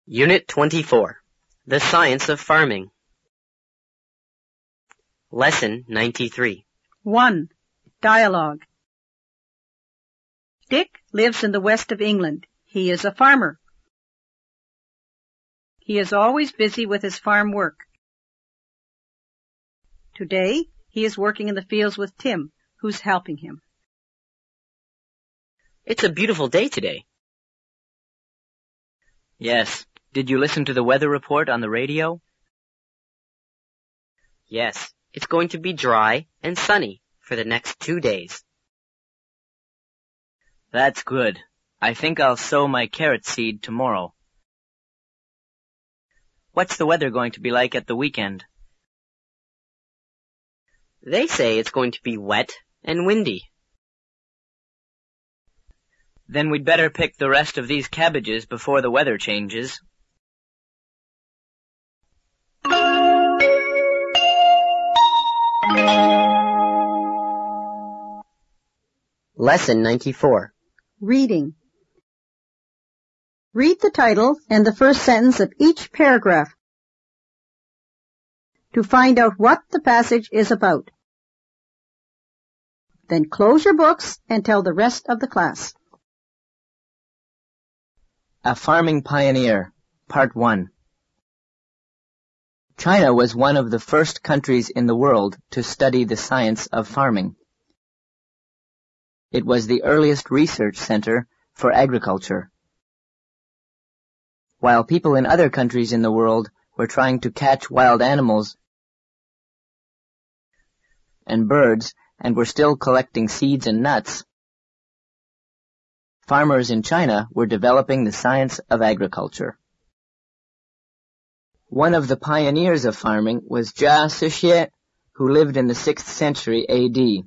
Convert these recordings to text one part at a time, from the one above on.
Unit 24. The Science of Farming. Lesson 93. 1. Dialogue. Dick lives in the west of England. He is a farmer. He is always busy with his farm work. Today, he is working in the fields with Tim, who's helping him. It's a beautiful day today. Yes. Did you listen to the weather report on the radio? Yes, it's going to be dry and sunny for the next 2 days. That's good. I think I'll sow my carrot seed tomorrow. What's the weather going to be like at the weekend? They say it's going to be wet and windy. Then we'd better pick the rest of these cabbages before the weather changes. Lesson 94. Reading. Read the title and the first sentence of each paragraph to find out what the passage is about. Then close your books and tell the rest of the class. A Farming Pioneer, Part 1. China was one of the first countries in the world to study the science of farming. It was the earliest research center for agriculture. While people in other countries in the world were trying to catch wild animals and birds and were still collecting seeds and nuts, farmers in China were developing the science of agriculture. One of the pioneers of farming was Jia Zhixie, who lived in the 6th century A.D.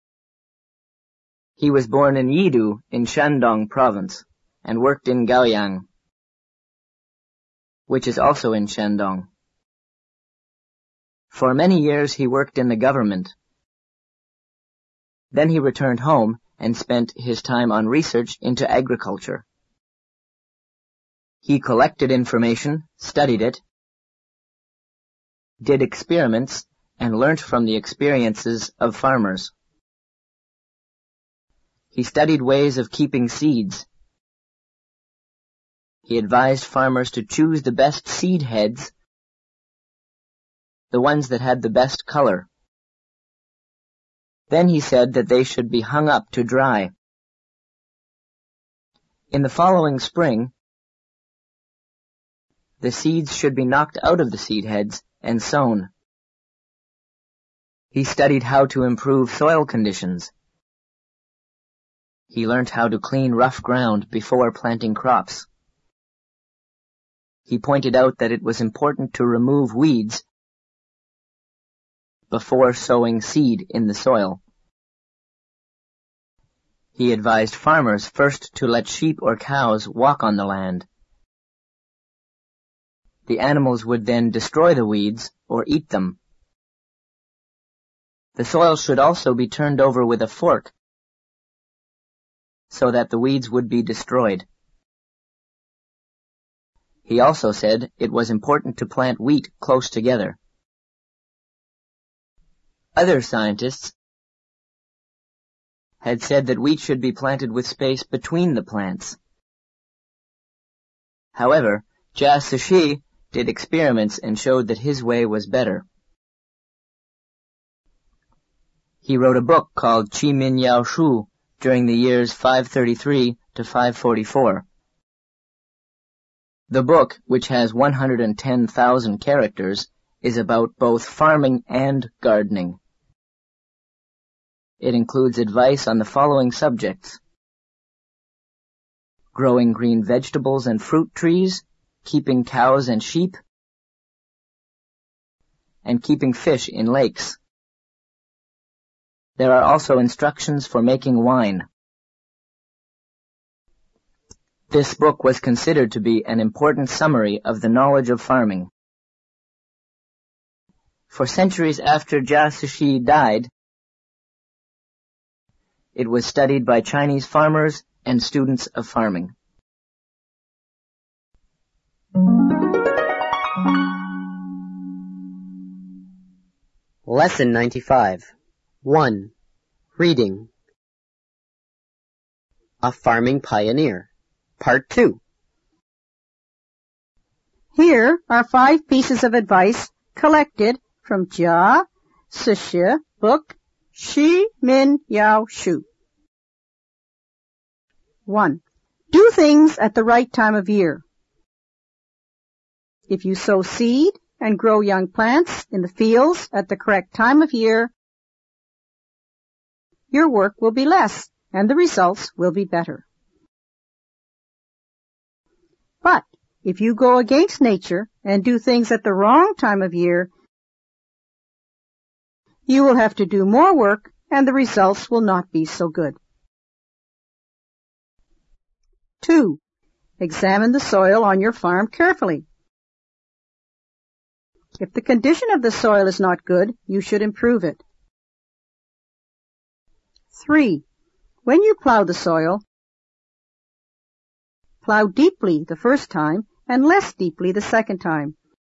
He was born in Yidu in Shandong province and worked in Gaoyang, which is also in Shandong. For many years he worked in the government. Then he returned home and spent his time on research into agriculture. He collected information, studied it, did experiments, and learnt from the experiences of farmers. He studied ways of keeping seeds. He advised farmers to choose the best seed heads, the ones that had the best color. Then he said that they should be hung up to dry. In the following spring, the seeds should be knocked out of the seed heads and sown. He studied how to improve soil conditions. He learnt how to clean rough ground before planting crops. He pointed out that it was important to remove weeds before sowing seed in the soil. He advised farmers first to let sheep or cows walk on the land. The animals would then destroy the weeds or eat them. The soil should also be turned over with a fork so that the weeds would be destroyed. He also said it was important to plant wheat close together. Other scientists had said that wheat should be planted with space between the plants. However, Jia Zhixie did experiments and showed that his way was better. He wrote a book called Qi Min Yao Shu during the years 533 to 544. The book, which has 110,000 characters, is about both farming and gardening. It includes advice on the following subjects: growing green vegetables and fruit trees, keeping cows and sheep, and keeping fish in lakes. There are also instructions for making wine. This book was considered to be an important summary of the knowledge of farming. For centuries after Jia Zhixie died, it was studied by Chinese farmers and students of farming. Lesson 95. 1. Reading. A Farming Pioneer. Part 2. Here are 5 pieces of advice collected from Jia Sishi book Chi Min Yao Shu. 1. Do things at the right time of year. If you sow seed and grow young plants in the fields at the correct time of year, your work will be less and the results will be better. But if you go against nature and do things at the wrong time of year, you will have to do more work and the results will not be so good. 2. Examine the soil on your farm carefully. If the condition of the soil is not good, you should improve it. 3. When you plow the soil, plow deeply the first time and less deeply the second time.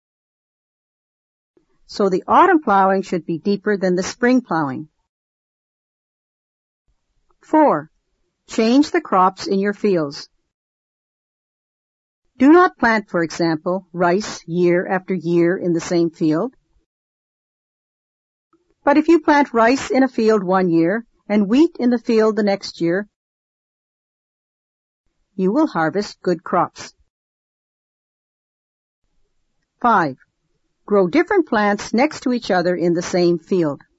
So the autumn plowing should be deeper than the spring plowing. 4. Change the crops in your fields. Do not plant, for example, rice year after year in the same field. But if you plant rice in a field one year and wheat in the field the next year, you will harvest good crops. 5. Grow different plants next to each other in the same field.